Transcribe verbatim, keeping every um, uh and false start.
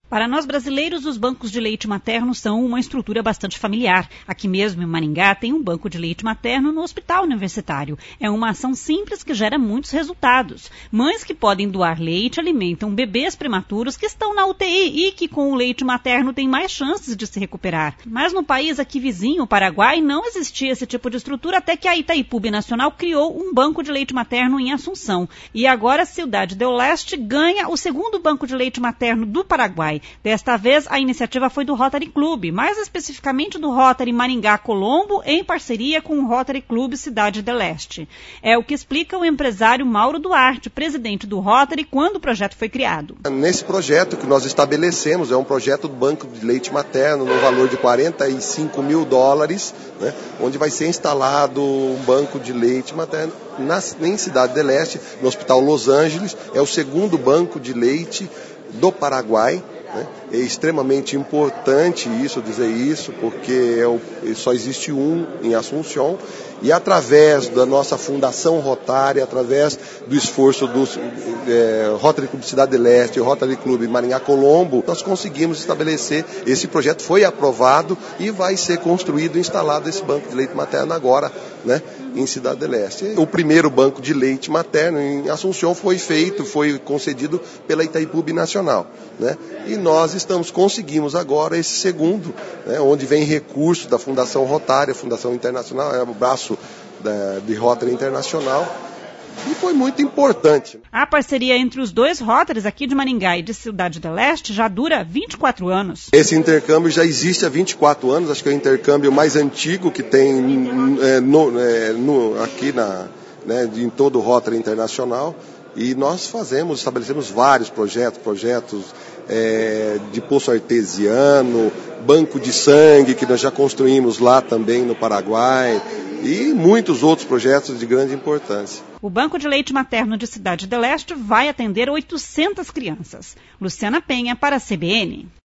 Para nós brasileiros, os bancos de leite materno são uma estrutura bastante familiar. Aqui mesmo, em Maringá, tem um banco de leite materno no hospital universitário. É uma ação simples que gera muitos resultados. Mães que podem doar leite alimentam bebês prematuros que estão na U T I e que com o leite materno têm mais chances de se recuperar. Mas no país aqui vizinho, o Paraguai, não existia esse tipo de estrutura até que a Itaipu Binacional criou um banco de leite materno em Assunção. E agora a Cidade do Leste ganha o segundo banco de leite materno do Paraguai. Desta vez, a iniciativa foi do Rotary Club, mais especificamente do Rotary Maringá Colombo, em parceria com o Rotary Club Cidade do Leste. É o que explica o empresário Mauro Duarte, presidente do Rotary, quando o projeto foi criado. Nesse projeto que nós estabelecemos, é um projeto do Banco de Leite Materno, no valor de quarenta e cinco mil dólares, né, onde vai ser instalado um banco de leite materno na, em Cidade do Leste, no Hospital Los Angeles. É o segundo banco de leite do Paraguai. É extremamente importante isso, dizer isso, porque é o, só existe um em Assunção, e através da nossa Fundação Rotária, através do esforço do é, Rotary Club Cidade do Leste e Rotary Club Maringá Colombo, nós conseguimos estabelecer, esse projeto foi aprovado e vai ser construído e instalado esse banco de leite materno agora, né, em Cidade do Leste. O primeiro banco de leite materno em Assunção foi feito, foi concedido pela Itaipu Binacional, né, e nós estamos, conseguimos agora esse segundo, né, onde vem recursos da Fundação Rotária, Fundação Internacional, é o braço da, de Rotary Internacional, e foi muito importante. A parceria entre os dois Rotaries aqui de Maringá e de Cidade do Leste já dura vinte e quatro anos. Esse intercâmbio já existe há vinte e quatro anos, acho que é o intercâmbio mais antigo que tem é, no, é, no, aqui na, né, em todo o Rotary Internacional. E nós fazemos, estabelecemos vários projetos, projetos é, de poço artesiano, banco de sangue, que nós já construímos lá também no Paraguai, e muitos outros projetos de grande importância. O Banco de Leite Materno de Cidade do Leste vai atender oitocentas crianças. Luciana Penha para a C B N.